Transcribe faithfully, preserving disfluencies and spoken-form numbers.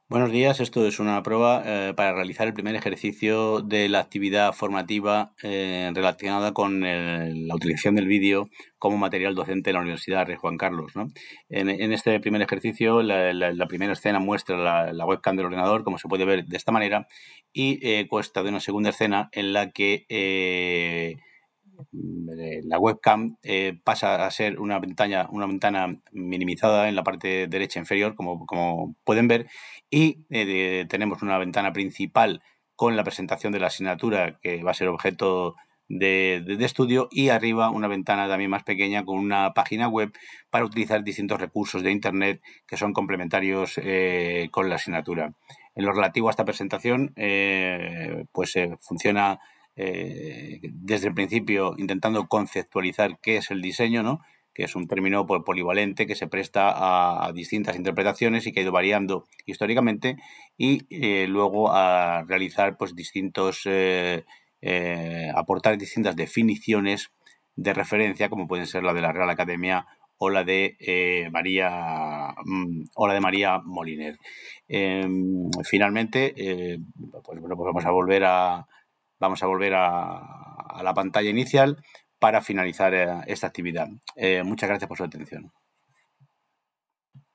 Buenos días, esto es una prueba eh, para realizar el primer ejercicio de la actividad formativa eh, para realizar el primer ejercicio de la actividad formativa eh, relacionada con el- la utilización del vídeo como material docente en la Universidad Rey Juan Carlos, ¿no? En, en este primer ejercicio, la, la- la primera escena muestra la, la webcam del ordenador, como se puede ver de esta manera, y eh, consta de una segunda escena en la que eh, la webcam eh, pasa a ser una ventana, una ventana minimizada en la parte derecha inferior, como, como pueden ver, y eh, de- tenemos una ventana principal con la presentación de la asignatura que va a ser objeto de, de- de estudio, y arriba una ventana también más pequeña con una página web para utilizar distintos recursos de Internet que son complementarios eh, con la asignatura. En lo relativo a esta presentación, eh, pues eh, funciona eh, desde el principio intentando conceptualizar qué es el diseño, ¿no? Que es un término pues, polivalente que se presta a, a distintas interpretaciones y que ha ido variando históricamente, y eh, luego a realizar pues distintos eh, eh, aportar distintas definiciones de referencia, como pueden ser la de la Real Academia o la de eh, María mm, o la de María Moliner. Eh, finalmente, eh, pues bueno, pues vamos a volver a vamos a volver a, a la pantalla inicial para finalizar eh, esta actividad. Eh, muchas gracias por su atención.